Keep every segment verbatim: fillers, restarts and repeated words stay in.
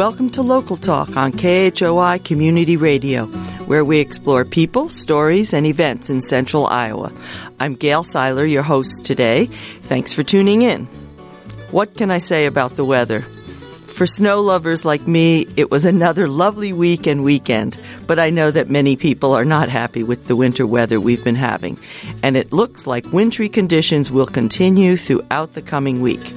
Welcome to Local Talk on K H O I Community Radio, where we explore people, stories, and events in central Iowa. I'm Gail Seiler, your host today. Thanks for tuning in. What can I say about the weather? For snow lovers like me, it was another lovely week and weekend, but I know that many people are not happy with the winter weather we've been having, and it looks like wintry conditions will continue throughout the coming week.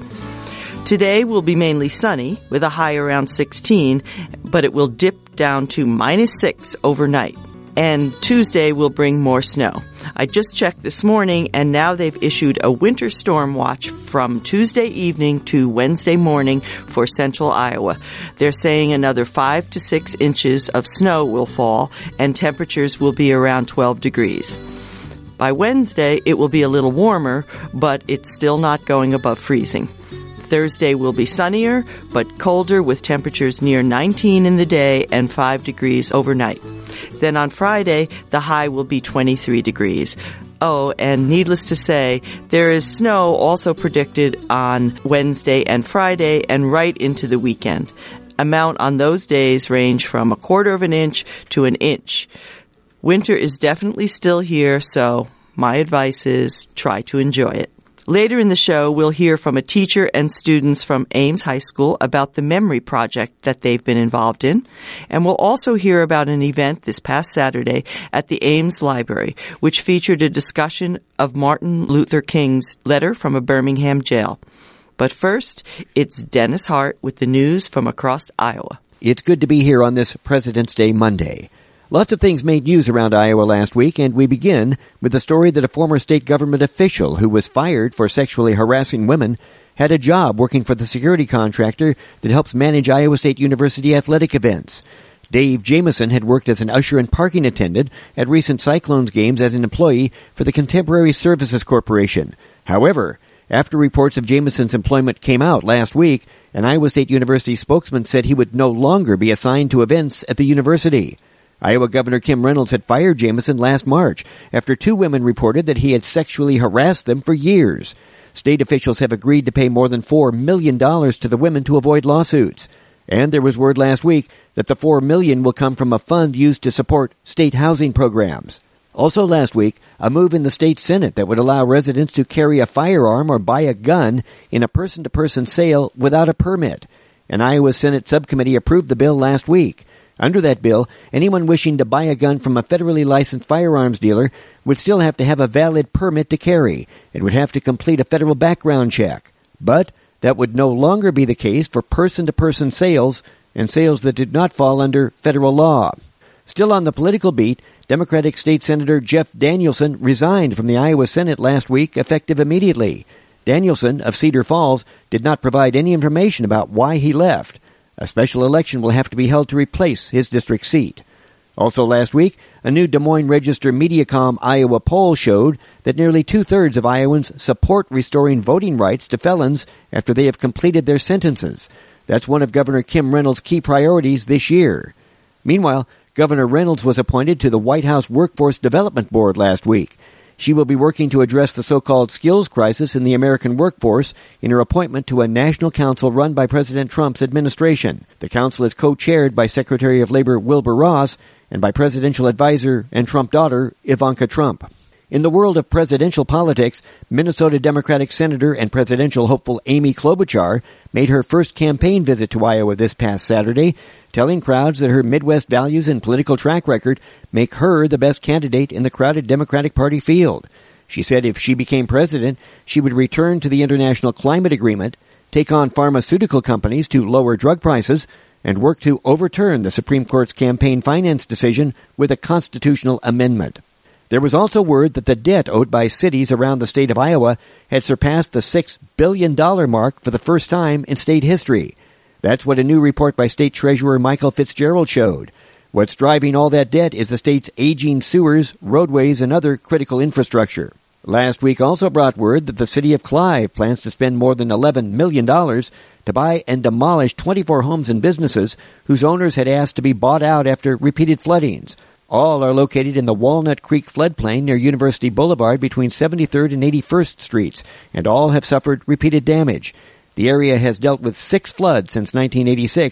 Today will be mainly sunny, with a high around sixteen, but it will dip down to minus six overnight. And Tuesday will bring more snow. I just checked this morning, and now they've issued a winter storm watch from Tuesday evening to Wednesday morning for central Iowa. They're saying another five to six inches of snow will fall, and temperatures will be around twelve degrees. By Wednesday, it will be a little warmer, but it's still not going above freezing. Thursday will be sunnier, but colder with temperatures near nineteen in the day and five degrees overnight. Then on Friday, the high will be twenty-three degrees. Oh, and needless to say, there is snow also predicted on Wednesday and Friday and right into the weekend. Amount on those days range from a quarter of an inch to an inch. Winter is definitely still here, so my advice is try to enjoy it. Later in the show, we'll hear from a teacher and students from Ames High School about the memory project that they've been involved in. And we'll also hear about an event this past Saturday at the Ames Library, which featured a discussion of Martin Luther King's letter from a Birmingham jail. But first, it's Dennis Hart with the news from across Iowa. It's good to be here on this President's Day Monday. Lots of things made news around Iowa last week, and we begin with the story that a former state government official who was fired for sexually harassing women had a job working for the security contractor that helps manage Iowa State University athletic events. Dave Jamison had worked as an usher and parking attendant at recent Cyclones games as an employee for the Contemporary Services Corporation. However, after reports of Jamison's employment came out last week, an Iowa State University spokesman said he would no longer be assigned to events at the university. Iowa Governor Kim Reynolds had fired Jamison last March after two women reported that he had sexually harassed them for years. State officials have agreed to pay more than four million dollars to the women to avoid lawsuits. And there was word last week that the four million dollars will come from a fund used to support state housing programs. Also last week, a move in the state Senate that would allow residents to carry a firearm or buy a gun in a person-to-person sale without a permit. An Iowa Senate subcommittee approved the bill last week. Under that bill, anyone wishing to buy a gun from a federally licensed firearms dealer would still have to have a valid permit to carry. It would have to complete a federal background check. But that would no longer be the case for person-to-person sales and sales that did not fall under federal law. Still on the political beat, Democratic State Senator Jeff Danielson resigned from the Iowa Senate last week, effective immediately. Danielson of Cedar Falls did not provide any information about why he left. A special election will have to be held to replace his district seat. Also last week, a new Des Moines Register Mediacom Iowa poll showed that nearly two-thirds of Iowans support restoring voting rights to felons after they have completed their sentences. That's one of Governor Kim Reynolds' key priorities this year. Meanwhile, Governor Reynolds was appointed to the White House Workforce Development Board last week. She will be working to address the so-called skills crisis in the American workforce in her appointment to a national council run by President Trump's administration. The council is co-chaired by Secretary of Labor Wilbur Ross and by presidential advisor and Trump daughter Ivanka Trump. In the world of presidential politics, Minnesota Democratic Senator and presidential hopeful Amy Klobuchar made her first campaign visit to Iowa this past Saturday, telling crowds that her Midwest values and political track record make her the best candidate in the crowded Democratic Party field. She said if she became president, she would return to the International Climate Agreement, take on pharmaceutical companies to lower drug prices, and work to overturn the Supreme Court's campaign finance decision with a constitutional amendment. There was also word that the debt owed by cities around the state of Iowa had surpassed the six billion dollars mark for the first time in state history. That's what a new report by State Treasurer Michael Fitzgerald showed. What's driving all that debt is the state's aging sewers, roadways, and other critical infrastructure. Last week also brought word that the city of Clive plans to spend more than eleven million dollars to buy and demolish twenty-four homes and businesses whose owners had asked to be bought out after repeated floodings. All are located in the Walnut Creek floodplain near University Boulevard between seventy-third and eighty-first Streets, and all have suffered repeated damage. The area has dealt with six floods since nineteen eighty-six,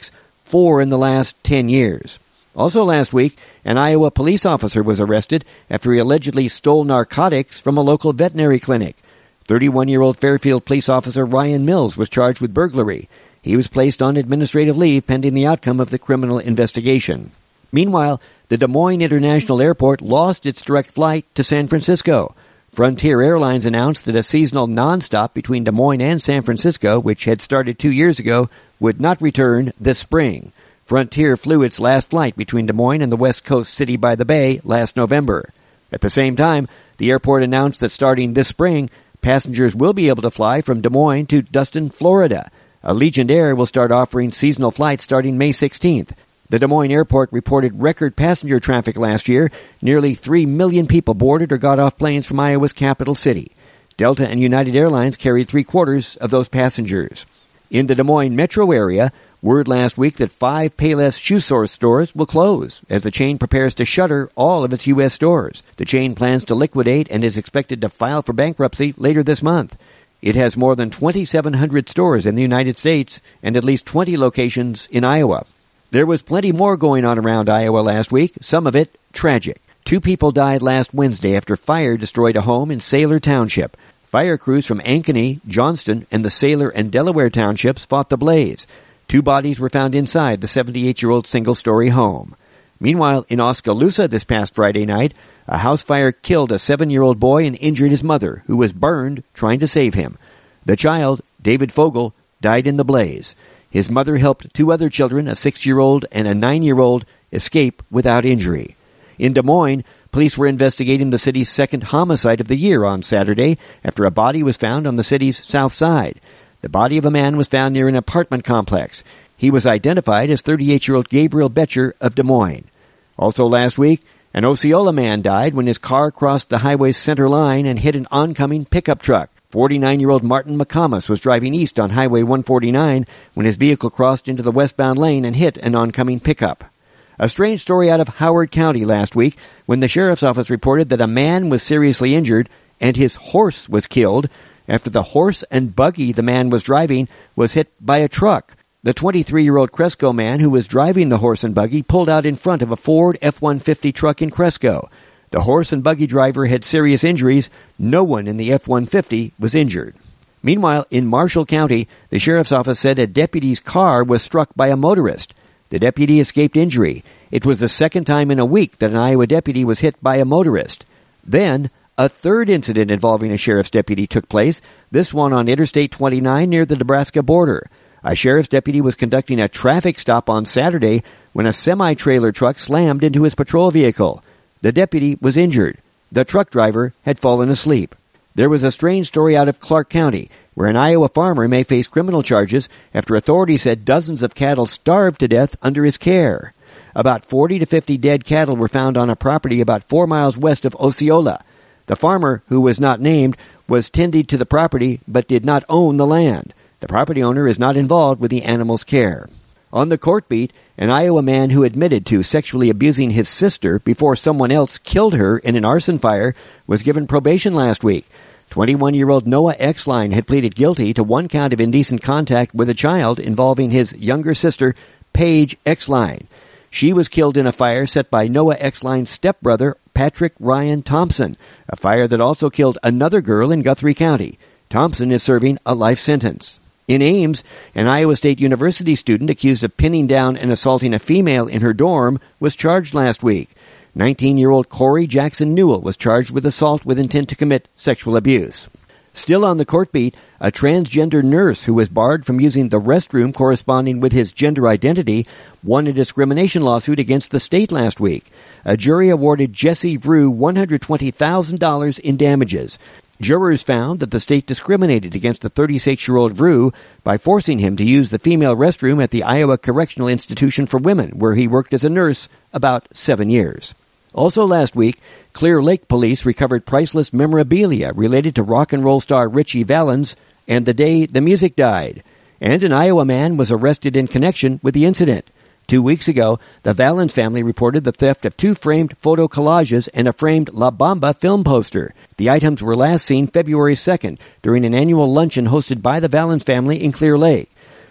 four in the last ten years. Also last week, an Iowa police officer was arrested after he allegedly stole narcotics from a local veterinary clinic. thirty-one-year-old Fairfield police officer Ryan Mills was charged with burglary. He was placed on administrative leave pending the outcome of the criminal investigation. Meanwhile, the Des Moines International Airport lost its direct flight to San Francisco. Frontier Airlines announced that a seasonal nonstop between Des Moines and San Francisco, which had started two years ago, would not return this spring. Frontier flew its last flight between Des Moines and the West Coast city by the Bay last November. At the same time, the airport announced that starting this spring, passengers will be able to fly from Des Moines to Dustin, Florida. Allegiant Air will start offering seasonal flights starting May sixteenth. The Des Moines airport reported record passenger traffic last year. Nearly three million people boarded or got off planes from Iowa's capital city. Delta and United Airlines carried three-quarters of those passengers. In the Des Moines metro area, word last week that five Payless Shoe Source stores will close as the chain prepares to shutter all of its U S stores. The chain plans to liquidate and is expected to file for bankruptcy later this month. It has more than twenty-seven hundred stores in the United States and at least twenty locations in Iowa. There was plenty more going on around Iowa last week, some of it tragic. Two people died last Wednesday after fire destroyed a home in Saylor Township. Fire crews from Ankeny, Johnston, and the Saylor and Delaware townships fought the blaze. Two bodies were found inside the seventy-eight-year-old single-story home. Meanwhile, in Oskaloosa this past Friday night, a house fire killed a seven-year-old boy and injured his mother, who was burned trying to save him. The child, David Fogel, died in the blaze. His mother helped two other children, a six-year-old and a nine-year-old, escape without injury. In Des Moines, police were investigating the city's second homicide of the year on Saturday after a body was found on the city's south side. The body of a man was found near an apartment complex. He was identified as thirty-eight-year-old Gabriel Betcher of Des Moines. Also last week, an Osceola man died when his car crossed the highway's center line and hit an oncoming pickup truck. forty-nine-year-old Martin McComas was driving east on Highway one forty-nine when his vehicle crossed into the westbound lane and hit an oncoming pickup. A strange story out of Howard County last week when the sheriff's office reported that a man was seriously injured and his horse was killed after the horse and buggy the man was driving was hit by a truck. The twenty-three-year-old Cresco man who was driving the horse and buggy pulled out in front of a Ford F one fifty truck in Cresco. The horse and buggy driver had serious injuries. No one in the F one fifty was injured. Meanwhile, in Marshall County, the sheriff's office said a deputy's car was struck by a motorist. The deputy escaped injury. It was the second time in a week that an Iowa deputy was hit by a motorist. Then, a third incident involving a sheriff's deputy took place, this one on Interstate twenty-nine near the Nebraska border. A sheriff's deputy was conducting a traffic stop on Saturday when a semi-trailer truck slammed into his patrol vehicle. The deputy was injured. The truck driver had fallen asleep. There was a strange story out of Clark County, where an Iowa farmer may face criminal charges after authorities said dozens of cattle starved to death under his care. About forty to fifty dead cattle were found on a property about four miles west of Osceola. The farmer, who was not named, was tending to the property but did not own the land. The property owner is not involved with the animal's care. On the court beat, an Iowa man who admitted to sexually abusing his sister before someone else killed her in an arson fire was given probation last week. twenty-one-year-old Noah Exline had pleaded guilty to one count of indecent contact with a child involving his younger sister, Paige Exline. She was killed in a fire set by Noah Exline's stepbrother, Patrick Ryan Thompson, a fire that also killed another girl in Guthrie County. Thompson is serving a life sentence. In Ames, an Iowa State University student accused of pinning down and assaulting a female in her dorm was charged last week. nineteen-year-old Corey Jackson Newell was charged with assault with intent to commit sexual abuse. Still on the court beat, a transgender nurse who was barred from using the restroom corresponding with his gender identity won a discrimination lawsuit against the state last week. A jury awarded Jesse Vrew one hundred twenty thousand dollars in damages. Jurors found that the state discriminated against the thirty-six-year-old Vrew by forcing him to use the female restroom at the Iowa Correctional Institution for Women, where he worked as a nurse about seven years. Also last week, Clear Lake police recovered priceless memorabilia related to rock and roll star Ritchie Valens and the day the music died. And an Iowa man was arrested in connection with the incident. Two weeks ago, the Valens family reported the theft of two framed photo collages and a framed La Bamba film poster. The items were last seen February second during an annual luncheon hosted by the Valens family in Clear Lake.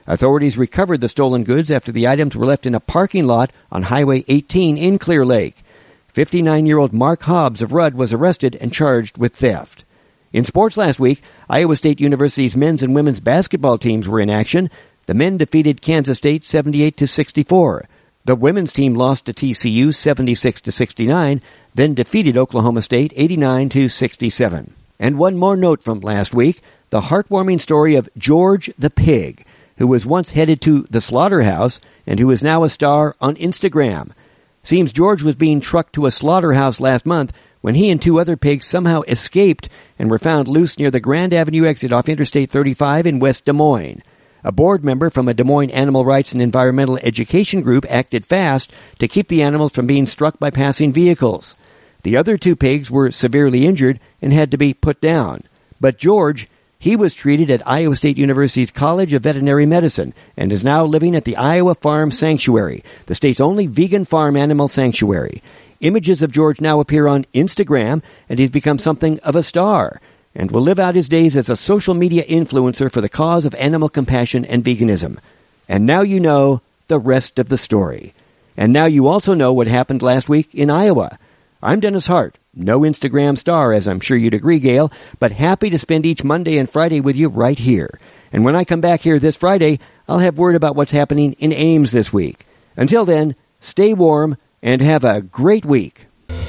Authorities recovered the stolen goods after the items were left in a parking lot on Highway eighteen in Clear Lake. fifty-nine-year-old Mark Hobbs of Rudd was arrested and charged with theft. In sports last week, Iowa State University's men's and women's basketball teams were in action. The men defeated Kansas State seventy-eight to sixty-four. The women's team lost to T C U seventy-six to sixty-nine, then defeated Oklahoma State eighty-nine to sixty-seven. And one more note from last week, the heartwarming story of George the Pig, who was once headed to the slaughterhouse and who is now a star on Instagram. Seems George was being trucked to a slaughterhouse last month when he and two other pigs somehow escaped and were found loose near the Grand Avenue exit off Interstate thirty-five in West Des Moines. A board member from a Des Moines animal rights and environmental education group acted fast to keep the animals from being struck by passing vehicles. The other two pigs were severely injured and had to be put down. But George, he was treated at Iowa State University's College of Veterinary Medicine and is now living at the Iowa Farm Sanctuary, the state's only vegan farm animal sanctuary. Images of George now appear on Instagram, and he's become something of a star, and will live out his days as a social media influencer for the cause of animal compassion and veganism. And now you know the rest of the story. And now you also know what happened last week in Iowa. I'm Dennis Hart, no Instagram star, as I'm sure you'd agree, Gail, but happy to spend each Monday and Friday with you right here. And when I come back here this Friday, I'll have word about what's happening in Ames this week. Until then, stay warm and have a great week.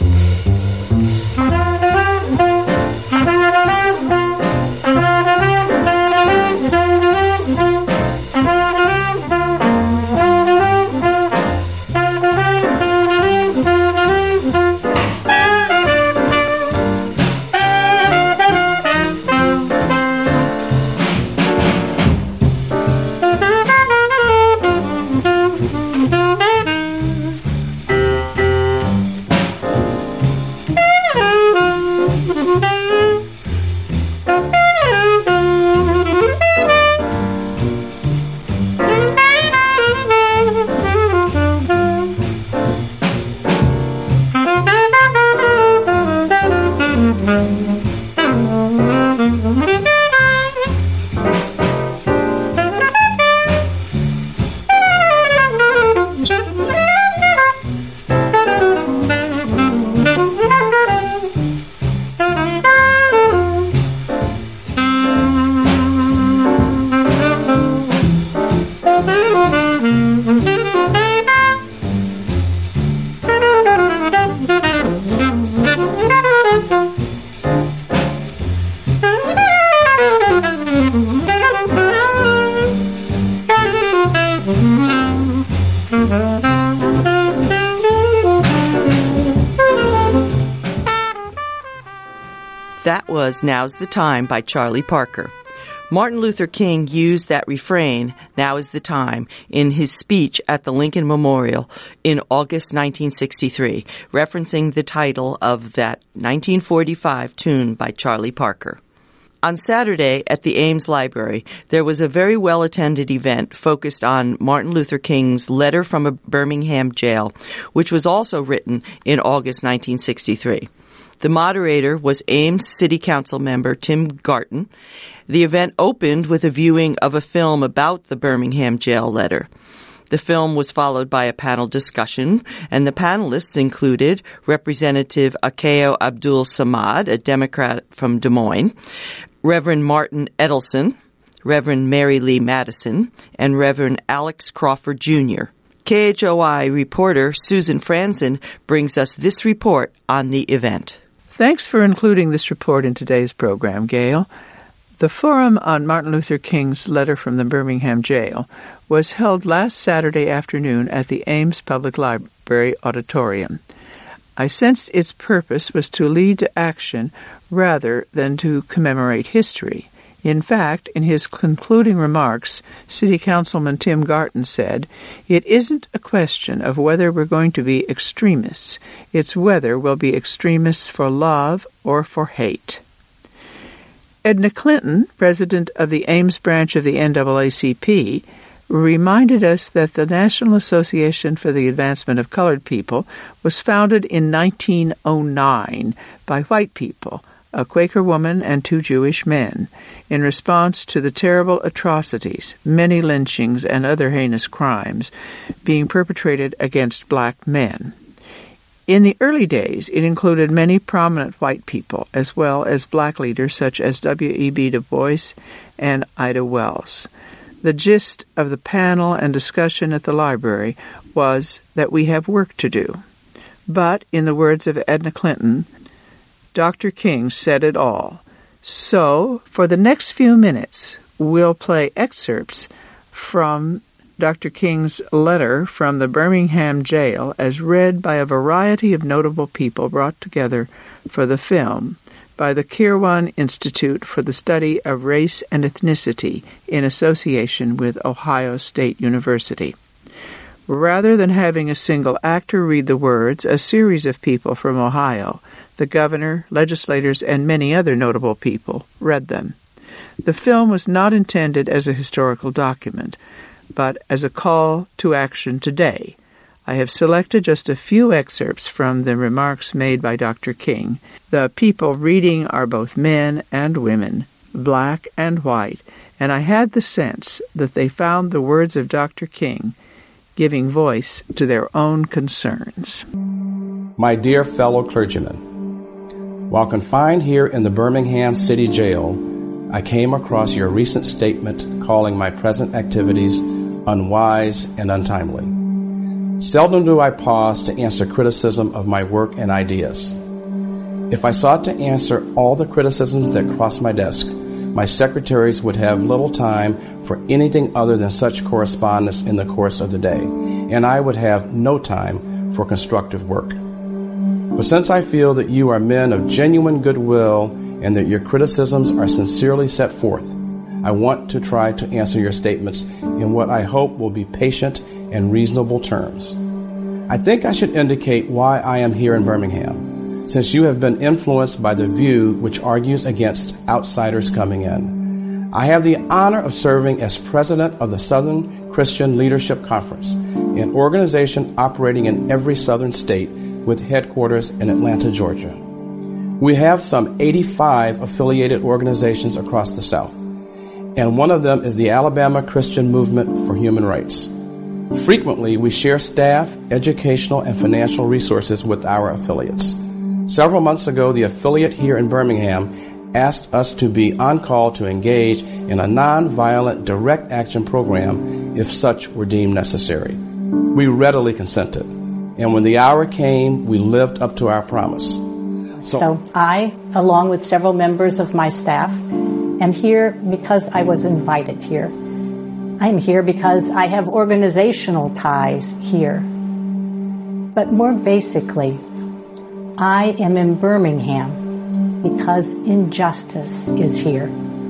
That was Now's the Time by Charlie Parker. Martin Luther King used that refrain, "Now is the time," in his speech at the Lincoln Memorial in August nineteen sixty-three, referencing the title of that nineteen forty-five tune by Charlie Parker. On Saturday at the Ames Library, there was a very well-attended event focused on Martin Luther King's letter from a Birmingham jail, which was also written in August nineteen sixty-three. The moderator was Ames City Council member Tim Garton. The event opened with a viewing of a film about the Birmingham jail letter. The film was followed by a panel discussion, and the panelists included Representative Akeo Abdul Samad, a Democrat from Des Moines, Reverend Martin Edelson, Reverend Mary Lee Madison, and Reverend Alex Crawford Junior K H O I reporter Susan Franzen brings us this report on the event. Thanks for including this report in today's program, Gail. The forum on Martin Luther King's letter from the Birmingham jail was held last Saturday afternoon at the Ames Public Library auditorium. I sensed its purpose was to lead to action rather than to commemorate history. In fact, in his concluding remarks, City Councilman Tim Garton said, "It isn't a question of whether we're going to be extremists. It's whether we'll be extremists for love or for hate." Edna Clinton, president of the Ames branch of the N double A C P, reminded us that the National Association for the Advancement of Colored People was founded in nineteen oh nine by white people, a Quaker woman and two Jewish men, in response to the terrible atrocities, many lynchings and other heinous crimes being perpetrated against black men. In the early days, it included many prominent white people, as well as black leaders such as W E B Du Bois and Ida Wells. The gist of the panel and discussion at the library was that we have work to do. But, in the words of Edna Clinton, Doctor King said it all. So, for the next few minutes, we'll play excerpts from Doctor King's letter from the Birmingham jail as read by a variety of notable people brought together for the film by the Kirwan Institute for the Study of Race and Ethnicity in association with Ohio State University. Rather than having a single actor read the words, a series of people from Ohio, the governor, legislators, and many other notable people, read them. The film was not intended as a historical document, but as a call to action today. I have selected just a few excerpts from the remarks made by Doctor King. The people reading are both men and women, black and white, and I had the sense that they found the words of Doctor King giving voice to their own concerns. My dear fellow clergymen, while confined here in the Birmingham City Jail, I came across your recent statement calling my present activities unwise and untimely. Seldom do I pause to answer criticism of my work and ideas. If I sought to answer all the criticisms that crossed my desk, my secretaries would have little time for anything other than such correspondence in the course of the day, and I would have no time for constructive work. But since I feel that you are men of genuine goodwill and that your criticisms are sincerely set forth, I want to try to answer your statements in what I hope will be patient and reasonable terms. I think I should indicate why I am here in Birmingham, since you have been influenced by the view which argues against outsiders coming in. I have the honor of serving as president of the Southern Christian Leadership Conference, an organization operating in every southern state with headquarters in Atlanta, Georgia. We have some eighty-five affiliated organizations across the South, and one of them is the Alabama Christian Movement for Human Rights. Frequently, we share staff, educational, and financial resources with our affiliates. Several months ago, the affiliate here in Birmingham asked us to be on call to engage in a non-violent direct action program if such were deemed necessary. We readily consented, and when the hour came, we lived up to our promise. So, so I, along with several members of my staff, am here because I was invited here. I'm here because I have organizational ties here. But more basically, I am in Birmingham because injustice is here.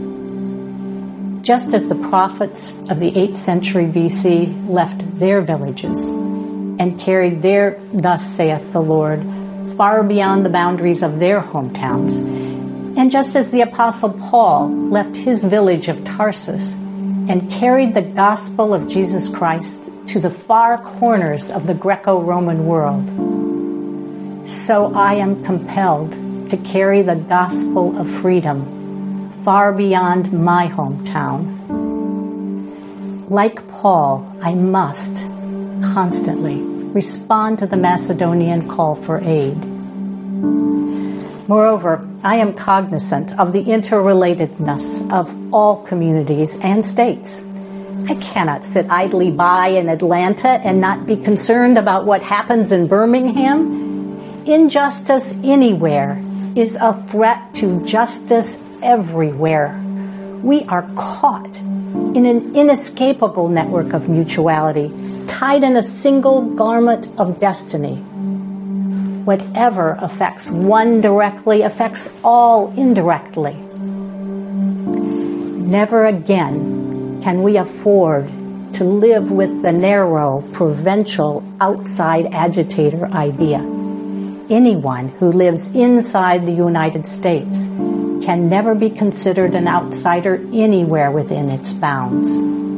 Just as the prophets of the eighth century B C left their villages and carried their "Thus saith the Lord" far beyond the boundaries of their hometowns, and just as the Apostle Paul left his village of Tarsus and carried the gospel of Jesus Christ to the far corners of the Greco-Roman world, so I am compelled to carry the gospel of freedom far beyond my hometown. Like Paul, I must constantly respond to the Macedonian call for aid. Moreover, I am cognizant of the interrelatedness of all communities and states. I cannot sit idly by in Atlanta and not be concerned about what happens in Birmingham. Injustice anywhere is a threat to justice everywhere. We are caught in an inescapable network of mutuality, tied in a single garment of destiny. Whatever affects one directly affects all indirectly. Never again can we afford to live with the narrow, provincial, outside agitator idea. Anyone who lives inside the United States can never be considered an outsider anywhere within its bounds.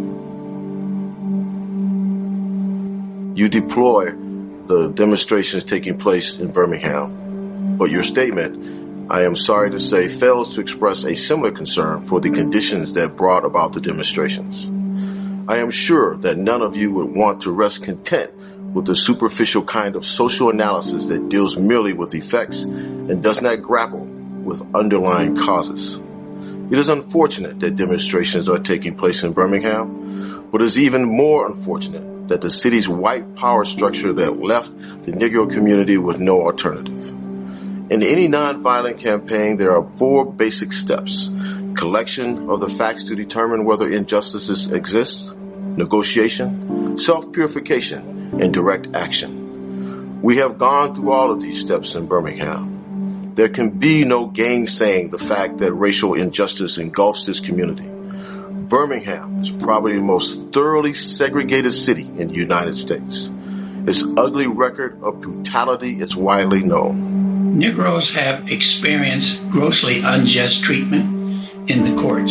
You deplore the demonstrations taking place in Birmingham, but your statement I am sorry to say, fails to express a similar concern for the conditions that brought about the demonstrations. I am sure that none of you would want to rest content with the superficial kind of social analysis that deals merely with effects and does not grapple with underlying causes. It is unfortunate that demonstrations are taking place in Birmingham, but it is even more unfortunate that the city's white power structure that left the Negro community with no alternative. In any nonviolent campaign, there are four basic steps: collection of the facts to determine whether injustices exist, negotiation, self-purification, and direct action. We have gone through all of these steps in Birmingham. There can be no gainsaying the fact that racial injustice engulfs this community. Birmingham is probably the most thoroughly segregated city in the United States. Its ugly record of brutality is widely known. Negroes have experienced grossly unjust treatment in the courts.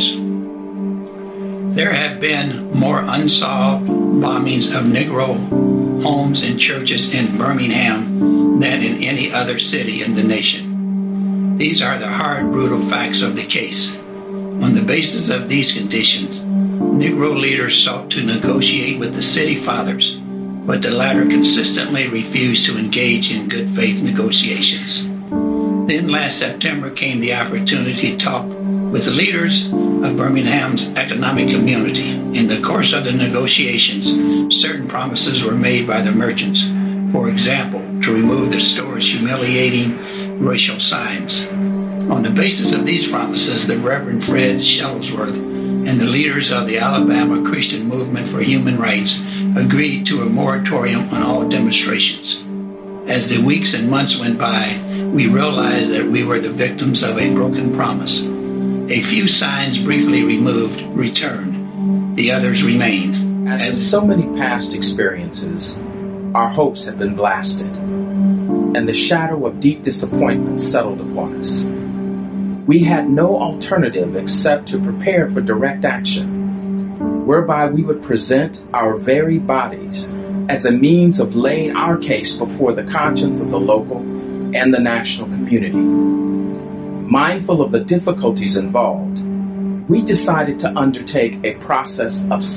There have been more unsolved bombings of Negro homes and churches in Birmingham than in any other city in the nation. These are the hard, brutal facts of the case. On the basis of these conditions, Negro leaders sought to negotiate with the city fathers, but the latter consistently refused to engage in good faith negotiations. Then last September came the opportunity to talk with the leaders of Birmingham's economic community. In the course of the negotiations, certain promises were made by the merchants. For example, to remove the store's humiliating racial signs. On the basis of these promises, the Reverend Fred Shuttlesworth and the leaders of the Alabama Christian Movement for Human Rights agreed to a moratorium on all demonstrations. As the weeks and months went by, we realized that we were the victims of a broken promise. A few signs briefly removed returned. The others remained. As in so many past experiences, our hopes had been blasted, and the shadow of deep disappointment settled upon us. We had no alternative except to prepare for direct action, whereby we would present our very bodies as a means of laying our case before the conscience of the local and the national community. Mindful of the difficulties involved, we decided to undertake a process of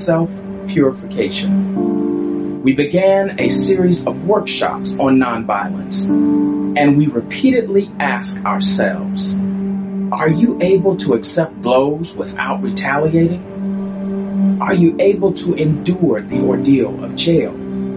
self-purification. We began a series of workshops on nonviolence, and we repeatedly asked ourselves, are you able to accept blows without retaliating? Are you able to endure the ordeal of jail?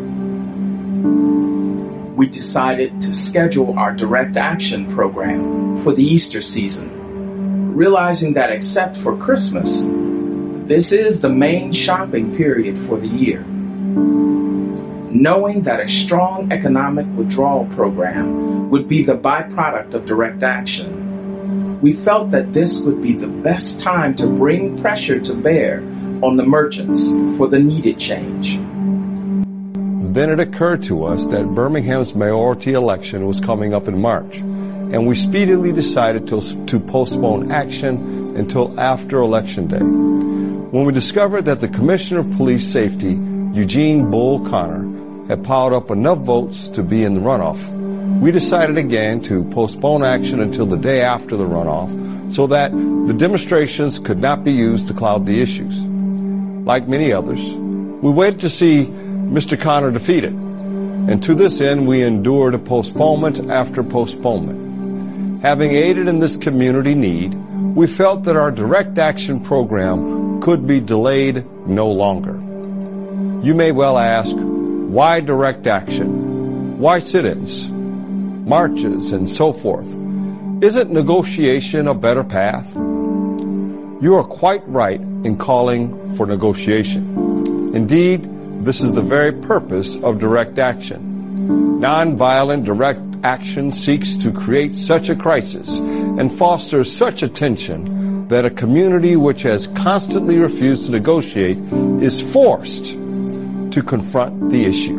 We decided to schedule our direct action program for the Easter season, realizing that except for Christmas, this is the main shopping period for the year. Knowing that a strong economic withdrawal program would be the byproduct of direct action, we felt that this would be the best time to bring pressure to bear on the merchants for the needed change. Then it occurred to us that Birmingham's mayoralty election was coming up in March, and we speedily decided to, to postpone action until after Election Day. When we discovered that the Commissioner of Police Safety, Eugene Bull Connor, had piled up enough votes to be in the runoff, we decided again to postpone action until the day after the runoff so that the demonstrations could not be used to cloud the issues. Like many others, we waited to see Mister Connor defeated, and to this end we endured a postponement after postponement. Having aided in this community need, we felt that our direct action program could be delayed no longer. You may well ask, why direct action? Why sit-ins, marches, and so forth? Isn't negotiation a better path? You are quite right in calling for negotiation. Indeed, this is the very purpose of direct action. Nonviolent direct action seeks to create such a crisis and fosters such a tension that a community which has constantly refused to negotiate is forced to confront the issue.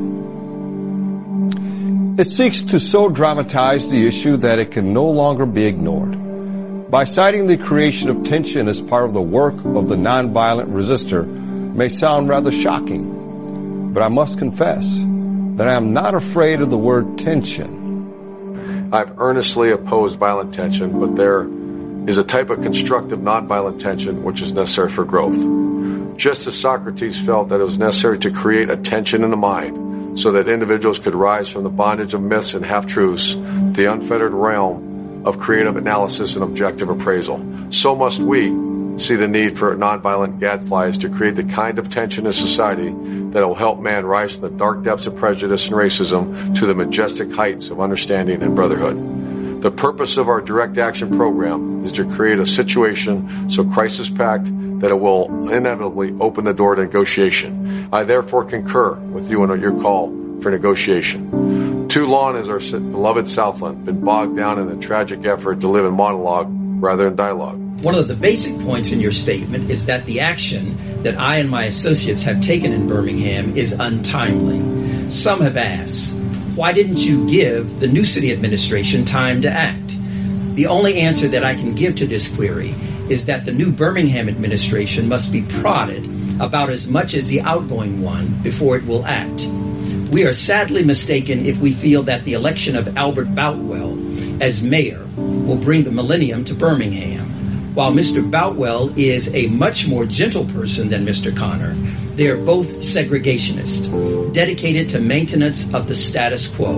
It seeks to so dramatize the issue that it can no longer be ignored. By citing the creation of tension as part of the work of the nonviolent resistor may sound rather shocking, but I must confess that I am not afraid of the word tension. I've earnestly opposed violent tension, but there is a type of constructive nonviolent tension which is necessary for growth. Just as Socrates felt that it was necessary to create a tension in the mind so that individuals could rise from the bondage of myths and half-truths, the unfettered realm of creative analysis and objective appraisal, so must we see the need for nonviolent gadflies to create the kind of tension in society that will help man rise from the dark depths of prejudice and racism to the majestic heights of understanding and brotherhood. The purpose of our direct action program is to create a situation so crisis-packed that it will inevitably open the door to negotiation. I therefore concur with you on your call for negotiation. Too long has our beloved Southland been bogged down in a tragic effort to live in monologue rather than dialogue. One of the basic points in your statement is that the action that I and my associates have taken in Birmingham is untimely. Some have asked, why didn't you give the new city administration time to act? The only answer that I can give to this query is that the new Birmingham administration must be prodded about as much as the outgoing one before it will act. We are sadly mistaken if we feel that the election of Albert Boutwell as mayor will bring the millennium to Birmingham. While Mister Boutwell is a much more gentle person than Mister Connor, they are both segregationists, dedicated to maintenance of the status quo.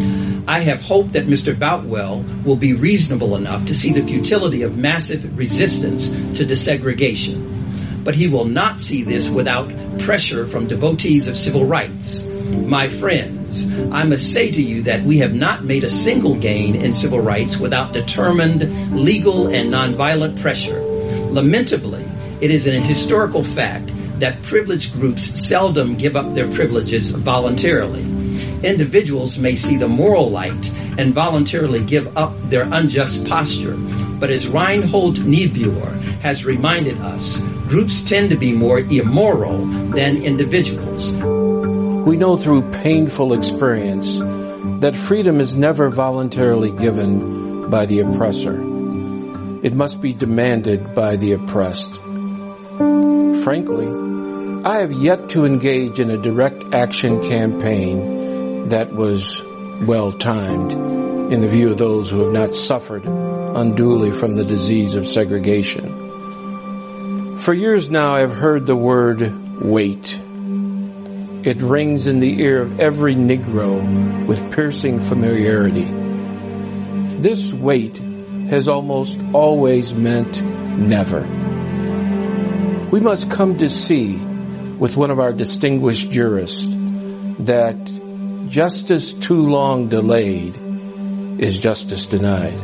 I have hope that Mister Boutwell will be reasonable enough to see the futility of massive resistance to desegregation. But he will not see this without pressure from devotees of civil rights. My friends, I must say to you that we have not made a single gain in civil rights without determined legal and nonviolent pressure. Lamentably, it is an historical fact that privileged groups seldom give up their privileges voluntarily. Individuals may see the moral light and voluntarily give up their unjust posture. But as Reinhold Niebuhr has reminded us, groups tend to be more immoral than individuals. We know through painful experience that freedom is never voluntarily given by the oppressor. It must be demanded by the oppressed. Frankly, I have yet to engage in a direct action campaign that was well-timed in the view of those who have not suffered unduly from the disease of segregation. For years now, I've heard the word wait. It rings in the ear of every Negro with piercing familiarity. This wait has almost always meant never. We must come to see, with one of our distinguished jurists, that justice too long delayed is justice denied.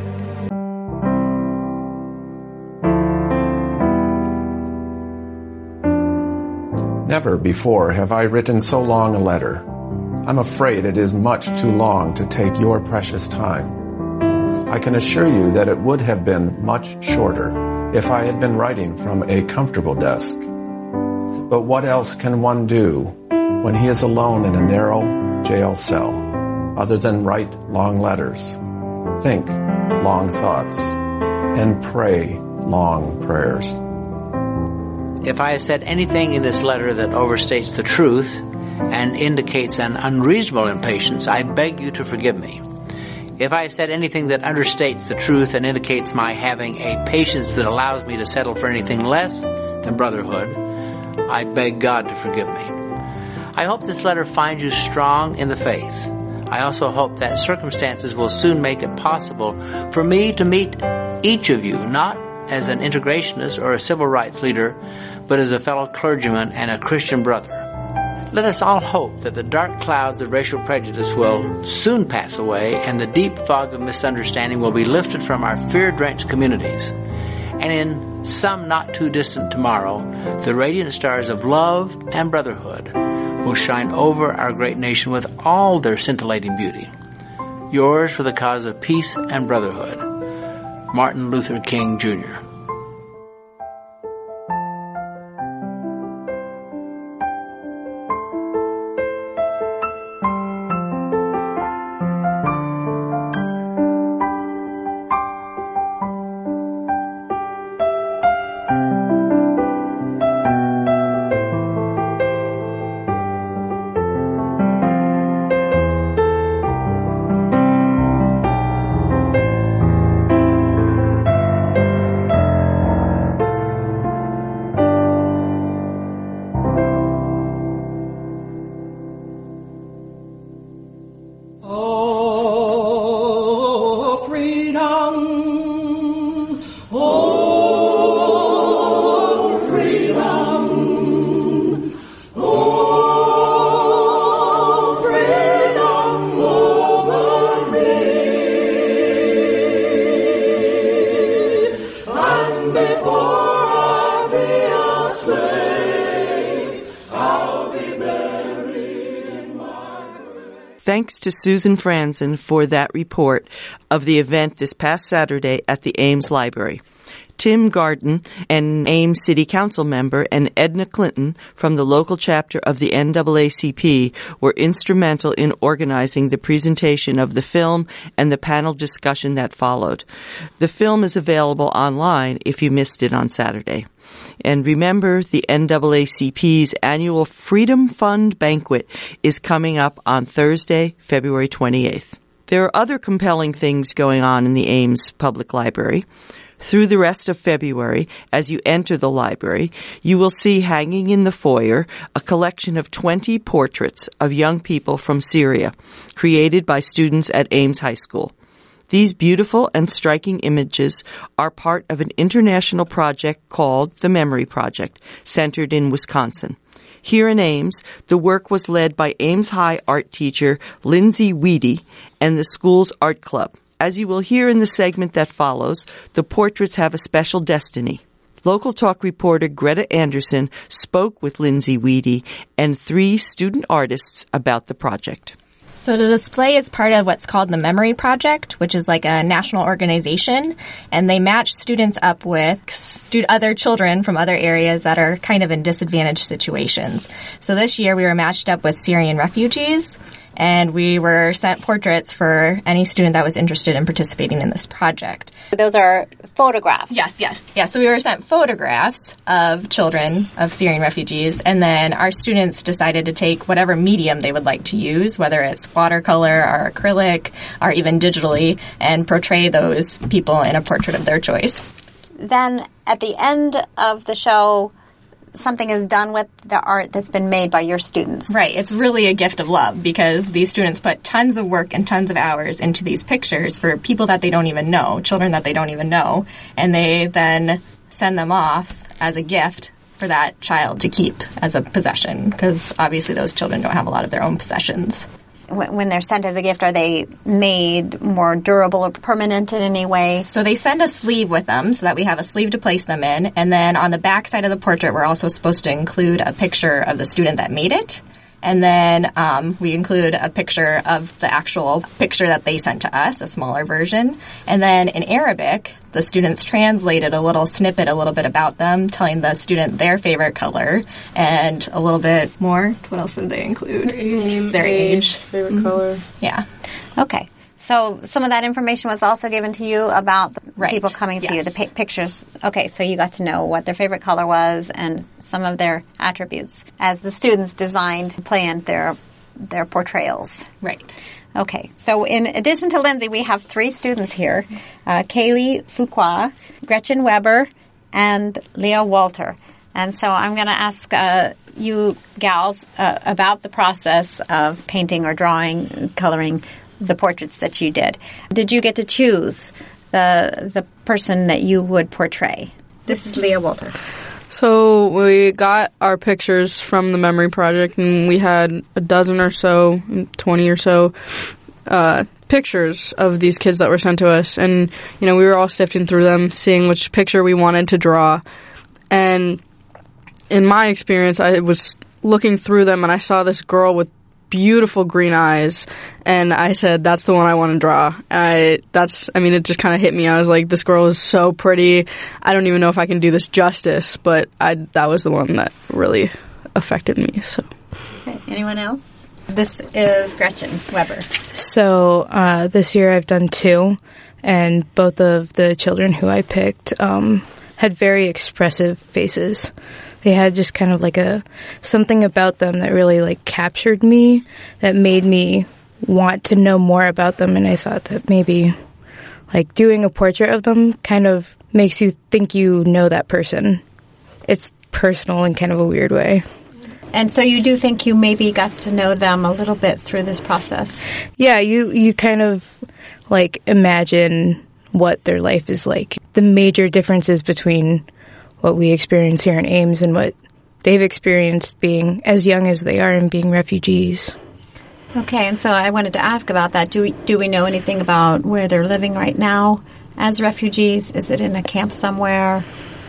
Never before have I written so long a letter. I'm afraid it is much too long to take your precious time. I can assure you that it would have been much shorter if I had been writing from a comfortable desk. But what else can one do when he is alone in a narrow jail cell, other than write long letters, think long thoughts, and pray long prayers? If I have said anything in this letter that overstates the truth and indicates an unreasonable impatience, I beg you to forgive me. If I have said anything that understates the truth and indicates my having a patience that allows me to settle for anything less than brotherhood, I beg God to forgive me. I hope this letter finds you strong in the faith. I also hope that circumstances will soon make it possible for me to meet each of you, not as an integrationist or a civil rights leader, but as a fellow clergyman and a Christian brother. Let us all hope that the dark clouds of racial prejudice will soon pass away and the deep fog of misunderstanding will be lifted from our fear-drenched communities. And in some not too distant tomorrow, the radiant stars of love and brotherhood will shine over our great nation with all their scintillating beauty. Yours for the cause of peace and brotherhood, Martin Luther King, Junior Thanks to Susan Franzen for that report of the event this past Saturday at the Ames Library. Tim Garden, an Ames City Council member, and Edna Clinton from the local chapter of the N double A C P were instrumental in organizing the presentation of the film and the panel discussion that followed. The film is available online if you missed it on Saturday. And remember, the N double A C P's annual Freedom Fund Banquet is coming up on Thursday, February twenty-eighth. There are other compelling things going on in the Ames Public Library. Through the rest of February, as you enter the library, you will see hanging in the foyer a collection of twenty portraits of young people from Syria, created by students at Ames High School. These beautiful and striking images are part of an international project called the Memory Project, centered in Wisconsin. Here in Ames, the work was led by Ames High art teacher Lindsay Weedy and the school's art club. As you will hear in the segment that follows, the portraits have a special destiny. Local Talk reporter Greta Anderson spoke with Lindsay Weedy and three student artists about the project. So the display is part of what's called the Memory Project, which is like a national organization, and they match students up with stu- other children from other areas that are kind of in disadvantaged situations. So this year we were matched up with Syrian refugees, and we were sent portraits for any student that was interested in participating in this project. Those are photographs. Yes, yes. Yeah, so we were sent photographs of children of Syrian refugees, and then our students decided to take whatever medium they would like to use, whether it's watercolor or acrylic or even digitally, and portray those people in a portrait of their choice. Then at the end of the show, something is done with the art that's been made by your students. Right. It's really a gift of love because these students put tons of work and tons of hours into these pictures for people that they don't even know, children that they don't even know, and they then send them off as a gift for that child to keep as a possession because obviously those children don't have a lot of their own possessions. When they're sent as a gift, are they made more durable or permanent in any way? So they send a sleeve with them so that we have a sleeve to place them in. And then on the back side of the portrait, we're also supposed to include a picture of the student that made it. And then um, we include a picture of the actual picture that they sent to us, a smaller version. And then in Arabic, the students translated a little snippet, a little bit about them, telling the student their favorite color and a little bit more. What else did they include? Their age. Their age. Favorite mm-hmm. color. Yeah. Okay. So some of that information was also given to you about the right. people coming to yes. you, the pi- pictures. Okay, so you got to know what their favorite color was and some of their attributes as the students designed and planned their their portrayals. Right. Okay, so in addition to Lindsay, we have three students here, uh, Kaylee Fuqua, Gretchen Weber, and Leah Walter. And so I'm going to ask uh, you gals uh, about the process of painting or drawing, coloring the portraits that you did. Did you get to choose the the person that you would portray? This is Leah Walter. So we got our pictures from the Memory Project, and we had a dozen or so, twenty or so uh, pictures of these kids that were sent to us. And, you know, we were all sifting through them, seeing which picture we wanted to draw. And in my experience, I was looking through them, and I saw this girl with beautiful green eyes, and I said, that's the one I want to draw. And I, that's, I mean, it just kind of hit me. I was like, this girl is so pretty. I don't even know if I can do this justice, but I, that was the one that really affected me. So, okay. Anyone else? This is Gretchen Weber. So, uh, this year I've done two, and both of the children who I picked, um, had very expressive faces. They had just kind of like a something about them that really like captured me, that made me want to know more about them. And I thought that maybe like doing a portrait of them kind of makes you think you know that person. It's personal in kind of a weird way. And so you do think you maybe got to know them a little bit through this process? Yeah, you, you kind of like imagine what their life is like. The major differences between what we experience here in Ames and what they've experienced being as young as they are and being refugees. Okay, and so I wanted to ask about that. Do we, do we know anything about where they're living right now as refugees? Is it in a camp somewhere?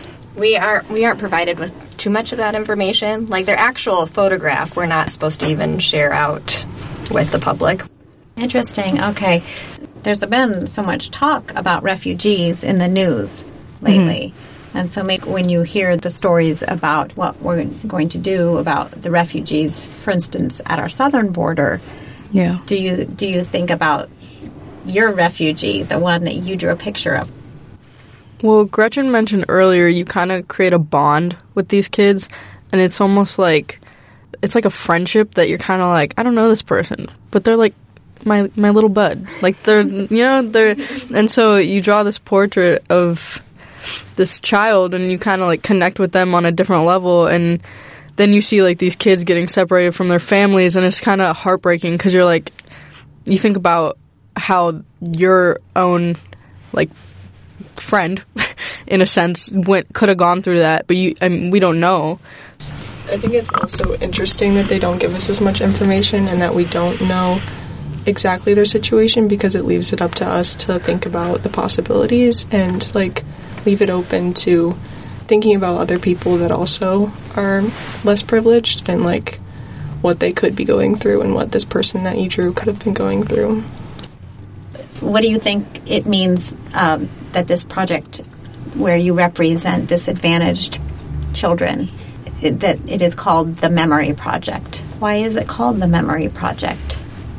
We aren't, we aren't provided with too much of that information. Like their actual photograph, we're not supposed to even share out with the public. Interesting. Okay. There's been so much talk about refugees in the news lately. Mm-hmm. And so maybe when you hear the stories about what we're going to do about the refugees, for instance, at our southern border, yeah. do you do you think about your refugee, the one that you drew a picture of? Well, Gretchen mentioned earlier you kind of create a bond with these kids, and it's almost like it's like a friendship that you're kind of like, I don't know this person, but they're like my my little bud. Like they're, you know, they're, and so you draw this portrait of this child and you kind of like connect with them on a different level, and then you see like these kids getting separated from their families, and it's kind of heartbreaking because you're like, you think about how your own like friend in a sense went could have gone through that, but you I mean, we don't know. I think it's also interesting that they don't give us as much information and that we don't know exactly their situation, because it leaves it up to us to think about the possibilities and like leave it open to thinking about other people that also are less privileged and like what they could be going through and what this person that you drew could have been going through. What do you think it means um, that this project where you represent disadvantaged children, it, that it is called the Memory Project? Why is it called the Memory Project?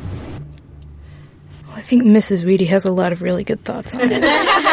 I think Missus Weedy has a lot of really good thoughts on it.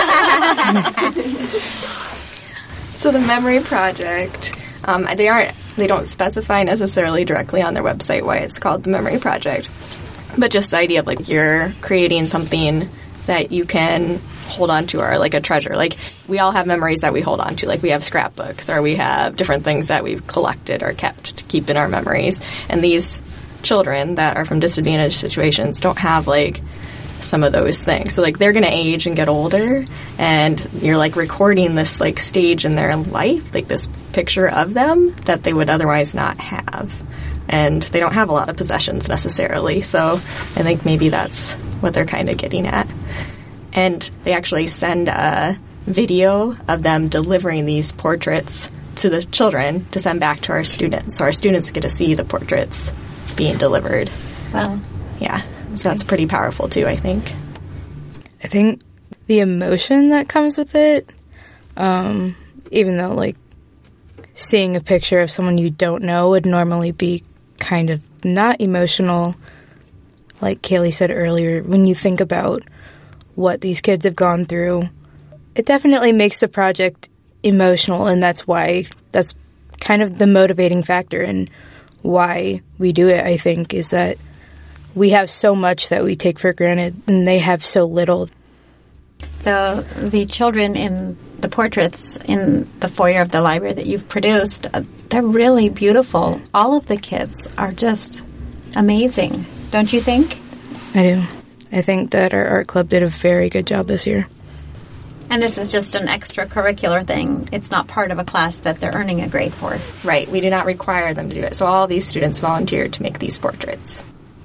So the Memory Project, um, they aren't, they don't specify necessarily directly on their website why it's called the Memory Project, but just the idea of like you're creating something that you can hold on to, or like a treasure. Like we all have memories that we hold on to, like we have scrapbooks or we have different things that we've collected or kept to keep in our memories. And these children that are from disadvantaged situations don't have like some of those things. So like they're going to age and get older, and you're like recording this like stage in their life, like this picture of them that they would otherwise not have. And they don't have a lot of possessions necessarily. So I think maybe that's what they're kind of getting at. And they actually send a video of them delivering these portraits to the children to send back to our students. So our students get to see the portraits being delivered. Wow. Yeah. So that's pretty powerful too, I think. I think the emotion that comes with it, um, even though like seeing a picture of someone you don't know would normally be kind of not emotional, like Kaylee said earlier, when you think about what these kids have gone through, it definitely makes the project emotional, and that's why, that's kind of the motivating factor and why we do it, I think, is that we have so much that we take for granted, and they have so little. The the children in the portraits in the foyer of the library that you've produced, uh, they're really beautiful. All of the kids are just amazing, don't you think? I do. I think that our art club did a very good job this year. And this is just an extracurricular thing. It's not part of a class that they're earning a grade for. Right. We do not require them to do it. So all these students volunteered to make these portraits.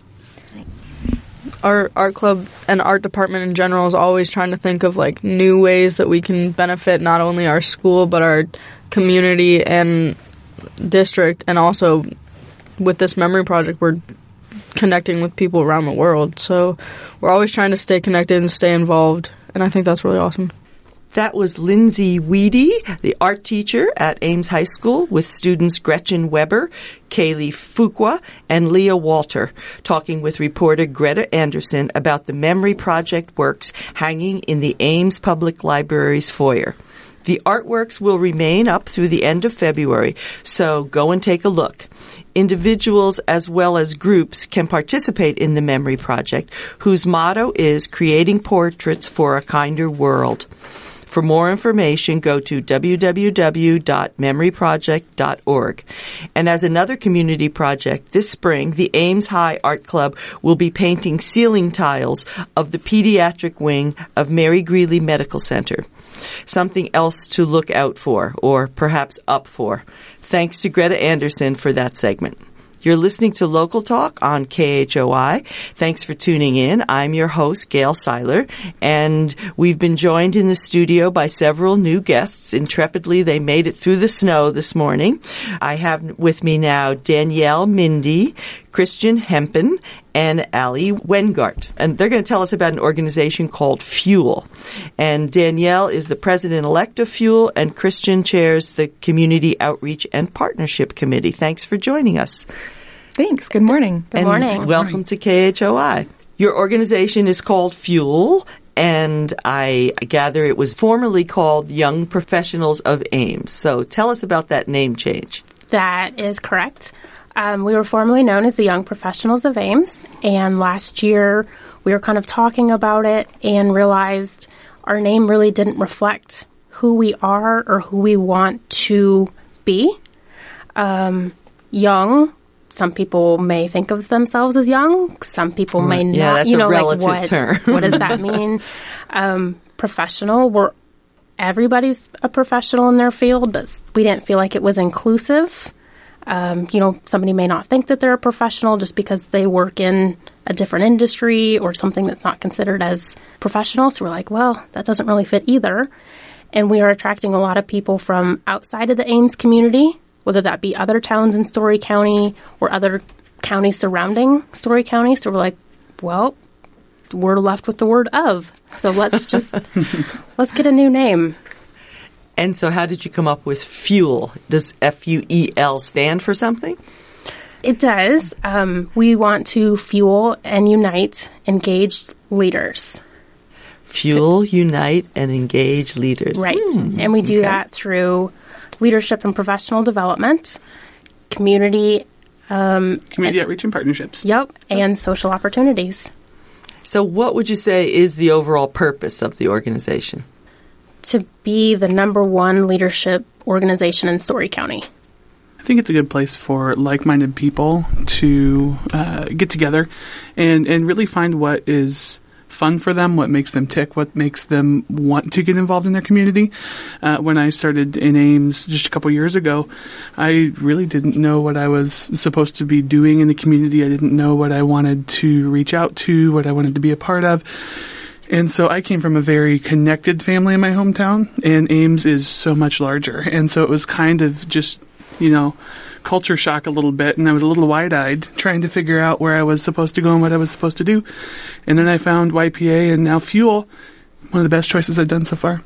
Our art club and art department in general is always trying to think of like new ways that we can benefit not only our school but our community and district, and also with this memory project we're connecting with people around the world. So we're always trying to stay connected and stay involved, and I think that's really awesome. That was Lindsay Weedy, the art teacher at Ames High School, with students Gretchen Weber, Kaylee Fuqua, and Leah Walter, talking with reporter Greta Anderson about the Memory Project works hanging in the Ames Public Library's foyer. The artworks will remain up through the end of February, so go and take a look. Individuals as well as groups can participate in the Memory Project, whose motto is Creating Portraits for a Kinder World. For more information, go to w w w dot memory project dot org. And as another community project, this spring, the Ames High Art Club will be painting ceiling tiles of the pediatric wing of Mary Greeley Medical Center. Something else to look out for, or perhaps up for. Thanks to Greta Anderson for that segment. You're listening to Local Talk on K H O I. Thanks for tuning in. I'm your host, Gail Seiler, and we've been joined in the studio by several new guests. Intrepidly, they made it through the snow this morning. I have with me now Danielle Mindy, Christian Hempen and Ali Wengart. And they're going to tell us about an organization called Fuel. And Danielle is the president-elect of Fuel, and Christian chairs the Community Outreach and Partnership Committee. Thanks for joining us. Thanks. Good morning. Good and morning. Welcome to K H O I. Your organization is called Fuel, and I gather it was formerly called Young Professionals of Ames. So tell us about that name change. That is correct. Um, we were formerly known as the Young Professionals of Ames, and last year we were kind of talking about it and realized our name really didn't reflect who we are or who we want to be. Um, young, some people may think of themselves as young, some people may not. Yeah, that's you know, a relative like what, term. What does that mean? Um, professional, we're everybody's a professional in their field, but we didn't feel like it was inclusive. Um, you know, somebody may not think that they're a professional just because they work in a different industry or something that's not considered as professional. So we're like, well, that doesn't really fit either. And we are attracting a lot of people from outside of the Ames community, whether that be other towns in Story County or other counties surrounding Story County. So we're like, well, we're left with the word of. So let's just, let's get a new name. And so how did you come up with Fuel? Does F U E L stand for something? It does. Um, we want to fuel and unite engaged leaders. Fuel, so, unite, and engage leaders. Right. Hmm, and we do okay. that through leadership and professional development, community... Um, community and, outreach and partnerships. Yep, and social opportunities. So what would you say is the overall purpose of the organization? To be the number one leadership organization in Story County. I think it's a good place for like-minded people to uh, get together and, and really find what is fun for them, what makes them tick, what makes them want to get involved in their community. Uh, when I started in Ames just a couple years ago, I really didn't know what I was supposed to be doing in the community. I didn't know what I wanted to reach out to, what I wanted to be a part of. And so I came from a very connected family in my hometown, and Ames is so much larger. And so it was kind of just, you know, culture shock a little bit, and I was a little wide-eyed trying to figure out where I was supposed to go and what I was supposed to do. And then I found Y P A and now Fuel, one of the best choices I've done so far.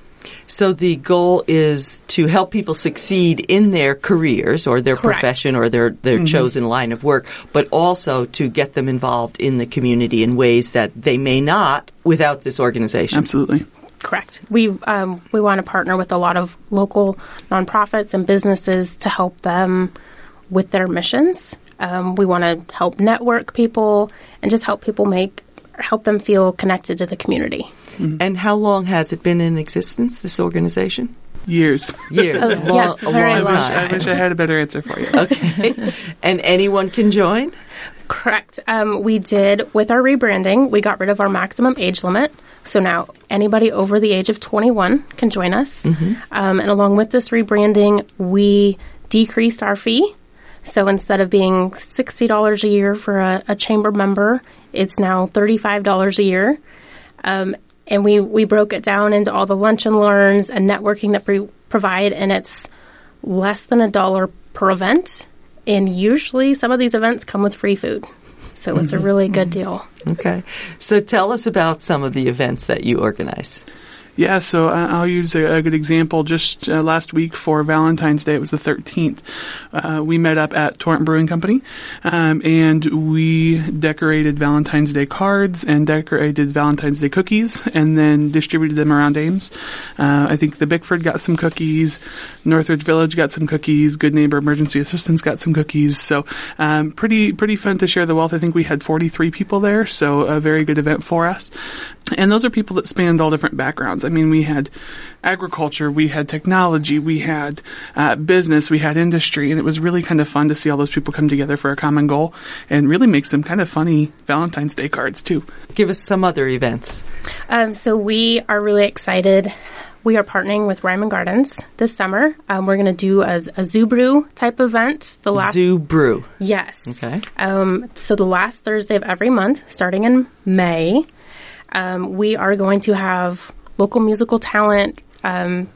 So the goal is to help people succeed in their careers or their Correct. profession or their, their mm-hmm. chosen line of work, but also to get them involved in the community in ways that they may not without this organization. Absolutely. Correct. We um, we want to partner with a lot of local nonprofits and businesses to help them with their missions. Um, we want to help network people and just help people make help them feel connected to the community. Mm-hmm. And how long has it been in existence, this organization? Years. Years. Oh, long, yes, a very long long time. I wish I had a better answer for you. Okay. And anyone can join? Correct. Um, we did, with our rebranding, we got rid of our maximum age limit. So now anybody over the age of twenty-one can join us. Mm-hmm. Um, and along with this rebranding, we decreased our fee. So instead of being sixty dollars a year for a, a chamber member, it's now thirty-five dollars a year. Um, and we, we broke it down into all the lunch and learns and networking that we provide, and it's less than a dollar per event. And usually some of these events come with free food. So it's mm-hmm. a really good deal. Okay. So tell us about some of the events that you organize. Yeah, so I'll use a, a good example. Just uh, last week for Valentine's Day, it was the thirteenth, uh, we met up at Torrent Brewing Company, um, and we decorated Valentine's Day cards and decorated Valentine's Day cookies and then distributed them around Ames. Uh, I think the Bickford got some cookies, Northridge Village got some cookies, Good Neighbor Emergency Assistance got some cookies. So um, pretty pretty fun to share the wealth. I think we had forty-three people there, so a very good event for us. And those are people that spanned all different backgrounds. I mean, we had agriculture, we had technology, we had uh, business, we had industry, and it was really kind of fun to see all those people come together for a common goal and really make some kind of funny Valentine's Day cards, too. Give us some other events. Um, so we are really excited. We are partnering with Ryman Gardens this summer. Um, we're going to do a, a Zoo Brew type event. The last Zoo Brew. Yes. Okay. Um, so the last Thursday of every month, starting in May, um, we are going to have local musical talent um,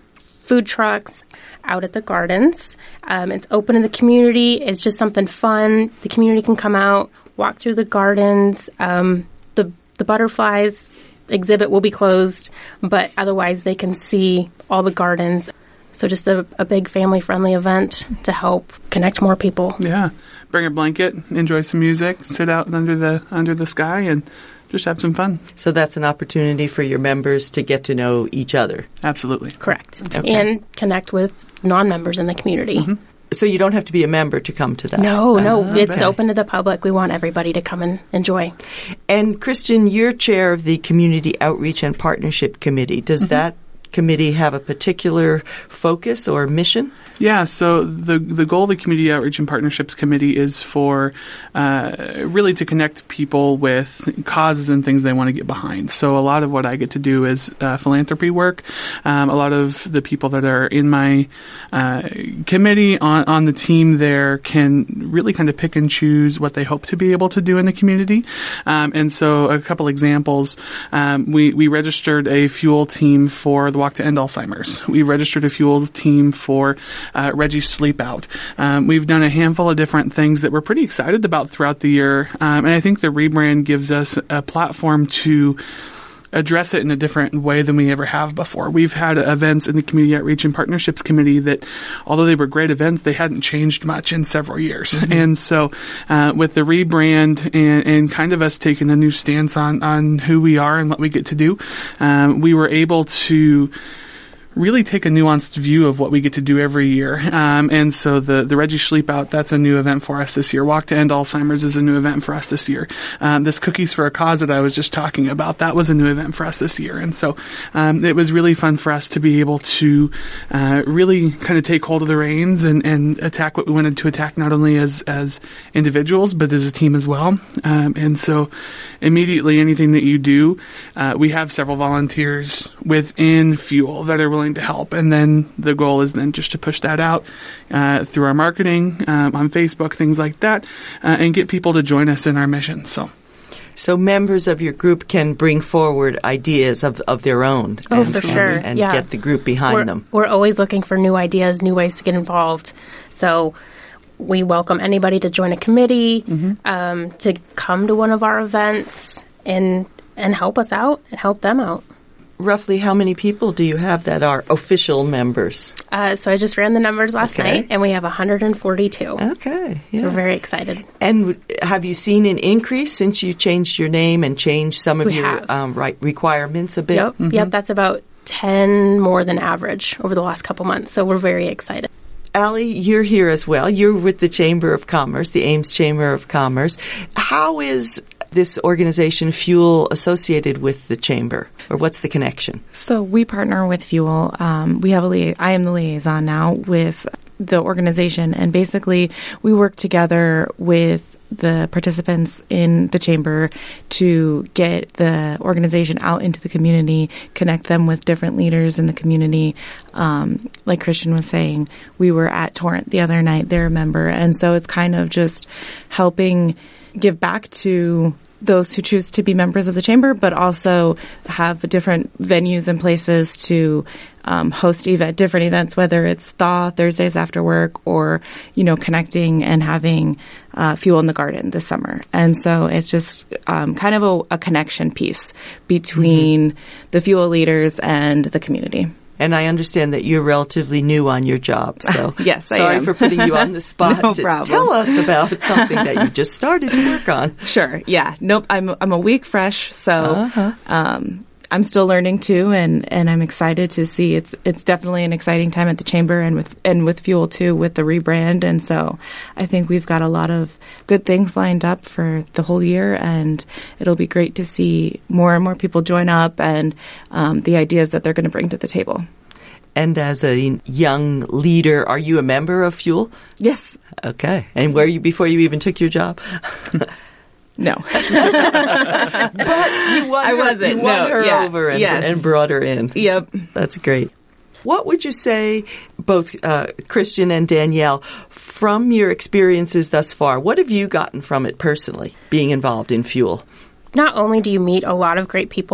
food trucks out at the gardens. Um, it's open to the community. It's just something fun. The community can come out, walk through the gardens. Um, the the butterflies exhibit will be closed, but otherwise they can see all the gardens. So just a, a big family-friendly event to help connect more people. Yeah. Bring a blanket, enjoy some music, sit out under the under the sky, and just have some fun. So that's an opportunity for your members to get to know each other. Absolutely. Correct. Okay. And connect with non-members in the community. Mm-hmm. So you don't have to be a member to come to that? No, no. Oh, it's okay. open to the public. We want everybody to come and enjoy. And Christian, you're chair of the Community Outreach and Partnership Committee. Does mm-hmm. that committee have a particular focus or mission? Yeah, so the the goal of the Community Outreach and Partnerships Committee is for uh, really to connect people with causes and things they want to get behind. So a lot of what I get to do is uh, philanthropy work. Um, a lot of the people that are in my uh, committee on, on the team there can really kind of pick and choose what they hope to be able to do in the community. Um, and so a couple examples, um, we, we registered a fuel team for the Walk to End Alzheimer's. We registered a fuel team for Uh, Reggie's Sleep Out. Um, we've done a handful of different things that we're pretty excited about throughout the year, um, and I think the rebrand gives us a platform to address it in a different way than we ever have before. We've had events in the Community Outreach and Partnerships Committee that, although they were great events, they hadn't changed much in several years. Mm-hmm. And so uh, with the rebrand and, and kind of us taking a new stance on, on who we are and what we get to do, um, we were able to really take a nuanced view of what we get to do every year. Um, and so the, the Reggie Sleep Out, that's a new event for us this year. Walk to End Alzheimer's is a new event for us this year. Um, this Cookies for a Cause that I was just talking about, that was a new event for us this year. And so um, it was really fun for us to be able to uh, really kind of take hold of the reins and, and attack what we wanted to attack, not only as, as individuals, but as a team as well. Um, and so immediately anything that you do, uh, we have several volunteers within Fuel that are willing to help, and then the goal is then just to push that out uh, through our marketing um, on Facebook, things like that, uh, and get people to join us in our mission. So, so members of your group can bring forward ideas of, of their own. Oh, and, for sure, and, and yeah. get the group behind we're, them. We're always looking for new ideas, new ways to get involved. So we welcome anybody to join a committee, mm-hmm. um, to come to one of our events and and help us out and help them out. Roughly how many people do you have that are official members? Uh, so I just ran the numbers last okay. night, and we have one hundred forty-two. Okay. Yeah. So we're very excited. And have you seen an increase since you changed your name and changed some of we your um, right requirements a bit? Yep. Mm-hmm. Yep. That's about ten more than average over the last couple months. So we're very excited. Allie, you're here as well. You're with the Chamber of Commerce, the Ames Chamber of Commerce. How is this organization, Fuel, associated with the Chamber? Or what's the connection? So we partner with Fuel. Um, we have a lia- I am the liaison now with the organization, and basically we work together with the participants in the chamber to get the organization out into the community, connect them with different leaders in the community. Um, like Christian was saying, we were at Torrent the other night, they're a member, and so it's kind of just helping give back to those who choose to be members of the chamber, but also have different venues and places to um, host event, different events, whether it's Thaw Thursdays after work or, you know, connecting and having uh, Fuel in the Garden this summer. And so it's just um, kind of a, a connection piece between mm-hmm. the Fuel leaders and the community. And I understand that you're relatively new on your job, so yes, sorry I am. for putting you on the spot. No to problem. Tell us about something that you just started to work on. Sure. Yeah. Nope. I'm I'm a week fresh, so uh-huh. um, I'm still learning too, and, and I'm excited to see. It's it's definitely an exciting time at the chamber and with and with Fuel too, with the rebrand. And so I think we've got a lot of good things lined up for the whole year, and it'll be great to see more and more people join up and um, the ideas that they're going to bring to the table. And as a young leader, are you a member of Fuel? Yes. Okay. And were you before you even took your job? No. But you won I her, wasn't. you won no. her yeah. over and, yes. and brought her in. Yep. That's great. What would you say, both uh, Christian and Danielle, from your experiences thus far, what have you gotten from it personally, being involved in Fuel? Not only do you meet a lot of great people,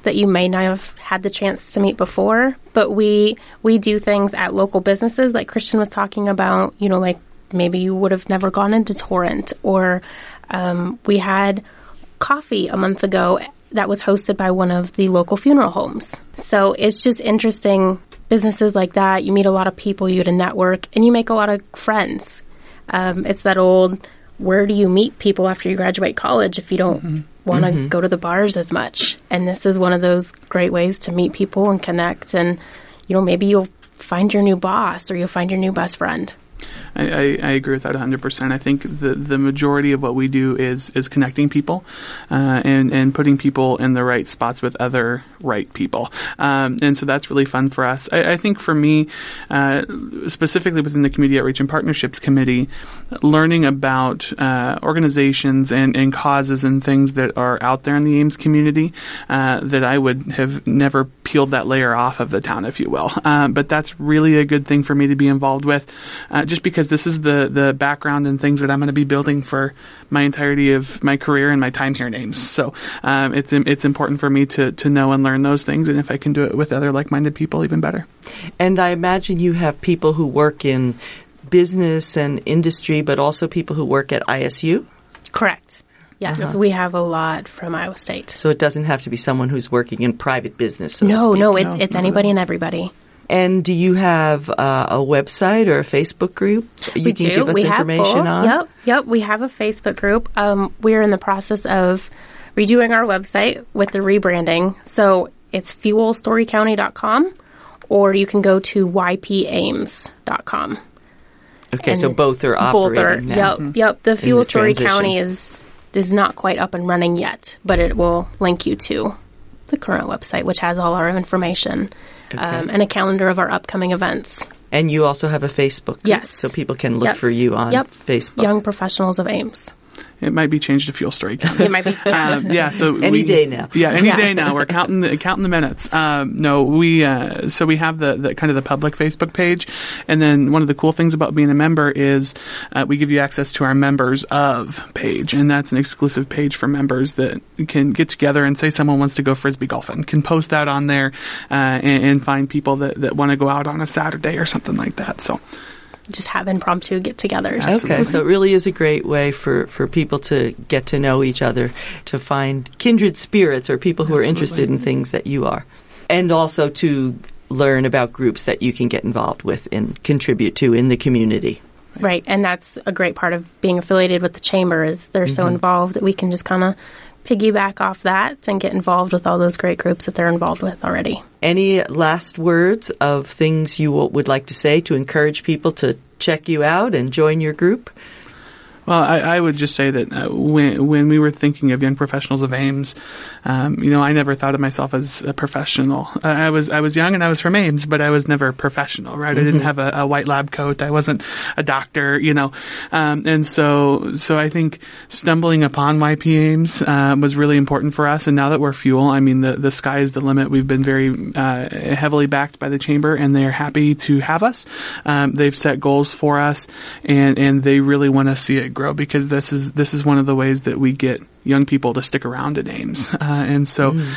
that you may not have had the chance to meet before. But we we do things at local businesses, like Christian was talking about, you know, like maybe you would have never gone into Torrent, or um, we had coffee a month ago that was hosted by one of the local funeral homes. So it's just interesting, businesses like that. You meet a lot of people, you get a network, and you make a lot of friends. Um, it's that old, where do you meet people after you graduate college if you don't mm-hmm. want to mm-hmm. go to the bars as much? And this is one of those great ways to meet people and connect. And, you know, maybe you'll find your new boss or you'll find your new best friend. I, I, I agree with that one hundred percent. I think the, the majority of what we do is, is connecting people uh, and, and putting people in the right spots with other right people. Um, and so that's really fun for us. I, I think for me, uh, specifically within the Community Outreach and Partnerships Committee, learning about uh, organizations and, and causes and things that are out there in the Ames community uh, that I would have never peeled that layer off of the town, if you will. Um, but that's really a good thing for me to be involved with. Uh, just because this is the, the background and things that I'm going to be building for my entirety of my career and my time here in Ames. So um, it's it's important for me to, to know and learn those things, and if I can do it with other like-minded people, even better. And I imagine you have people who work in business and industry, but also people who work at I S U? Correct. Yes, uh-huh. We have a lot from Iowa State. So it doesn't have to be someone who's working in private business, so no, to speak. No, it's, no, it's anybody no. and everybody. And do you have uh, a website or a Facebook group you we can do. give us we information have on? Yep, yep. We have a Facebook group. Um, we're in the process of redoing our website with the rebranding. So it's fuel story county dot com, or you can go to y p ames dot com. Okay, and so both are operating both are, now. Yep, yep. The Fuel the Story transition. County is is not quite up and running yet, but it will link you to the current website, which has all our information. Okay. Um, and a calendar of our upcoming events. And you also have a Facebook group? Yes. So people can look yep. for you on yep. Facebook. Young Professionals of Ames. It might be changed to Fuel Story County. It might be. um, yeah. So any we, day now. Yeah, any yeah. day now. We're counting the counting the minutes. Um, no, we uh, so we have the, the kind of the public Facebook page, and then one of the cool things about being a member is uh, we give you access to our members of page, and that's an exclusive page for members that can get together and say someone wants to go frisbee golfing, can post that on there uh, and, and find people that that want to go out on a Saturday or something like that. So. Just have impromptu get-togethers. Okay, so it really is a great way for, for people to get to know each other, to find kindred spirits or people who Absolutely. Are interested in things that you are. And also to learn about groups that you can get involved with and contribute to in the community. Right, and that's a great part of being affiliated with the Chamber is they're mm-hmm. so involved that we can just kind of piggyback off that and get involved with all those great groups that they're involved with already. Any last words of things you would like to say to encourage people to check you out and join your group? Well, I, I would just say that uh, when when we were thinking of Young Professionals of Ames, um, you know, I never thought of myself as a professional. Uh, I was I was young and I was from Ames, but I was never professional, right? Mm-hmm. I didn't have a, a white lab coat. I wasn't a doctor, you know, um, and so so I think stumbling upon Y P Ames uh, was really important for us. And now that we're Fuel, I mean, the the sky is the limit. We've been very uh, heavily backed by the Chamber, and they're happy to have us. Um, they've set goals for us, and and they really want to see it grow, because this is this is one of the ways that we get young people to stick around at Ames. Uh, and so mm.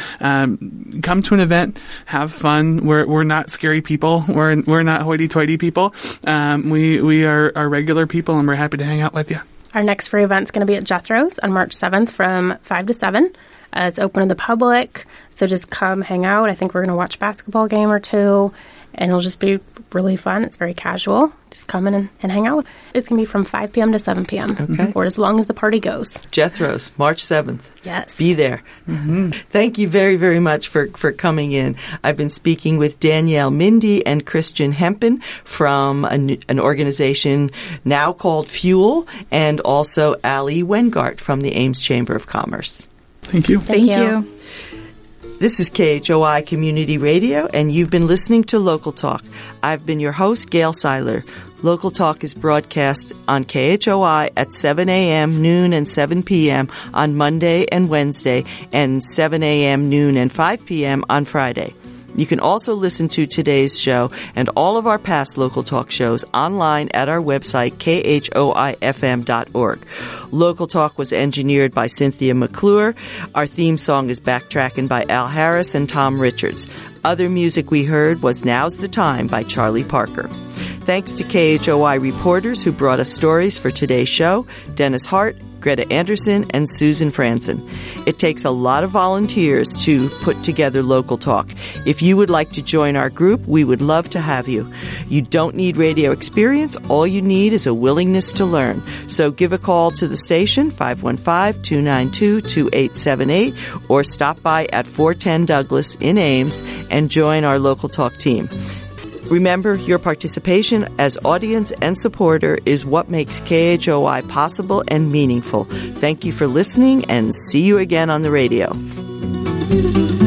um, come to an event, have fun. We're we're not scary people. We're we're not hoity-toity people. Um, we we are, are regular people, and we're happy to hang out with you. Our next free event is going to be at Jethro's on March seventh from five to seven. Uh, it's open to the public, so just come hang out. I think we're going to watch a basketball game or two, and it'll just be really fun. It's very casual. Just come in and, and hang out. It's going to be from five p.m. to seven p.m. Okay. or as long as the party goes. Jethro's, March seventh. Yes. Be there. Mm-hmm. Thank you very, very much for, for coming in. I've been speaking with Danielle Mindy and Christian Hempen from an, an organization now called Fuel, and also Ali Wengart from the Ames Chamber of Commerce. Thank you. Thank, Thank you. you. This is K H O I Community Radio, and you've been listening to Local Talk. I've been your host, Gail Seiler. Local Talk is broadcast on K H O I at seven a.m., noon, and seven p.m. on Monday and Wednesday, and seven a.m., noon, and five p.m. on Friday. You can also listen to today's show and all of our past Local Talk shows online at our website, K H O I F M dot org. Local Talk was engineered by Cynthia McClure. Our theme song is Backtrackin' by Al Harris and Tom Richards. Other music we heard was Now's the Time by Charlie Parker. Thanks to K H O I reporters who brought us stories for today's show, Dennis Hart, Greta Anderson, and Susan Franzen. It takes a lot of volunteers to put together Local Talk. If you would like to join our group, we would love to have you. You don't need radio experience. All you need is a willingness to learn. So give a call to the station, five one five, two nine two, two eight seven eight, or stop by at four ten Douglas in Ames and join our Local Talk team. Remember, your participation as audience and supporter is what makes K H O I possible and meaningful. Thank you for listening, and see you again on the radio.